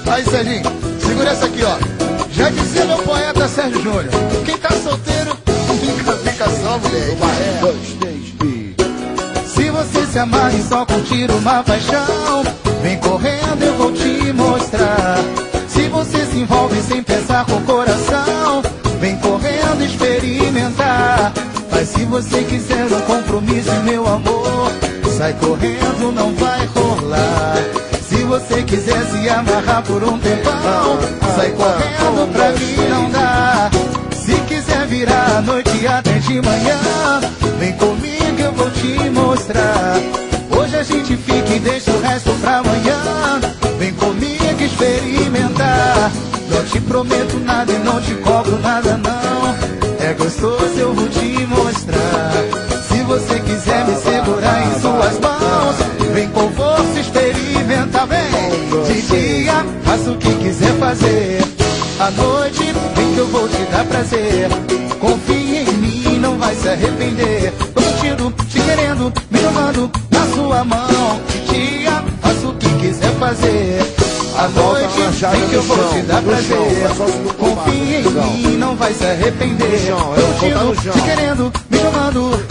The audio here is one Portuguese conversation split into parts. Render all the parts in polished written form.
Aí, Serginho, segura essa aqui, ó. Já dizia meu poeta Sérgio Júnior: quem tá solteiro nunca fica só, mulher. 1, 2, 3, e... Se você se amar e só curtir uma paixão, vem correndo, eu vou te mostrar. Se você se envolve sem pensar com o coração, vem correndo experimentar. Mas se você quiser um compromisso, meu amor, sai correndo, não vai rolar. Se você quiser se amarrar por um tempão, sai correndo, pra mim não dá. Se quiser virar a noite até de manhã, vem comigo, eu vou te mostrar. Hoje a gente fica e deixa o resto pra amanhã. Vem comigo experimentar. Não te prometo nada e não te cobro nada não. É gostoso, eu vou te mostrar. Se você quiser me segurar em suas mãos, vem com força experimentar. Vem de dia, faça o que quiser fazer. À noite, vem que eu vou te dar prazer. Confia em mim, não vai se arrepender. Tô curtindo, te querendo, me jogando na sua mão. Titia, faça o que quiser fazer. À noite, vem que eu vou te dar prazer. Confia em mim, não vai se arrepender. Tô curtindo, te querendo, me jogando.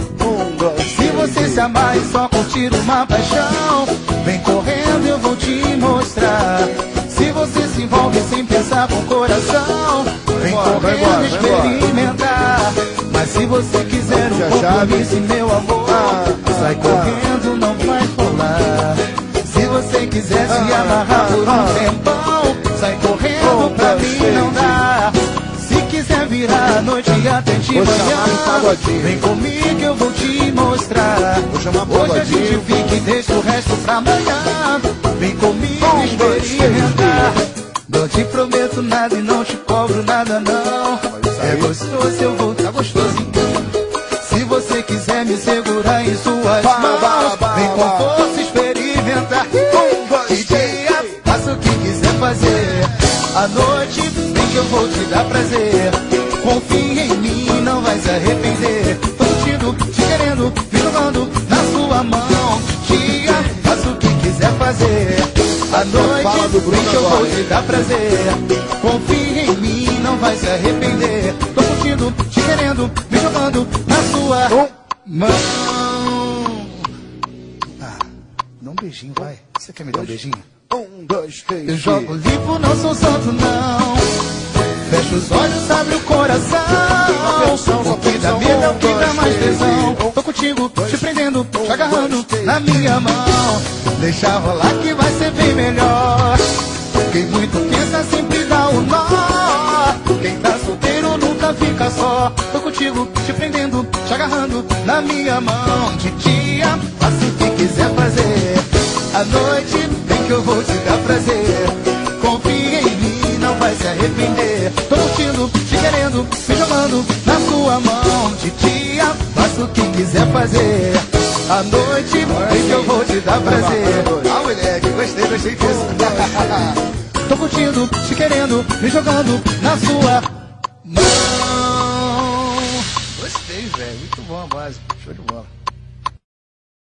Se você se amar e só curtir uma paixão, vem correndo, eu vou te mostrar. Se você se envolve sem pensar com o coração, vem correndo experimentar. Mas se você quiser um compromisso, meu amor, sai correndo, não vai rolar. Se você quiser se amarrar por um tempão, sai correndo, pra mim não dá. Se quiser virar a noite até de manhã, vem comigo, eu vou te mostrar. Hoje a gente fica e deixa o resto pra amanhã. Vem comigo experimentar. Não te prometo nada e não te cobro nada não. É gostoso, eu vou tá gostoso então. Se você quiser me segurar em suas mãos, vem com força experimentar. De dia, faça o que quiser fazer. À noite, vem que eu vou te dar prazer. Confia em mim, não vai se arrepender. Tô curtindo, te querendo, me jogando na sua mão. Dia, faça o que quiser fazer. À noite, vem que eu vou te dar prazer. Confia em mim, não vai se arrepender. Tô curtindo, te querendo, me jogando na sua mão. Dá um beijinho, vai. Você quer me dar um beijinho? 1, 2, 3, eu jogo limpo, não sou santo não. Fecha os olhos, abre o coração. O que dá medo é o que dá mais tesão. Tô contigo, te prendendo, te agarrando na minha mão. Deixa rolar que vai ser bem melhor. Quem muito pensa sempre dá o nó. Quem tá solteiro nunca fica só. Tô contigo, te prendendo, te agarrando na minha mão. De dia, faça o que quiser fazer. À noite, vem que eu vou te dar prazer. Confia em mim, não vai se arrepender. Tô curtindo, te querendo, me jogando na sua mão. De dia, faça o que quiser fazer. À noite, vem que eu vou te dar prazer. Ah, moleque, gostei disso. Tô curtindo, te querendo, me jogando na sua mão. Gostei, velho, muito bom a base. Show de bola.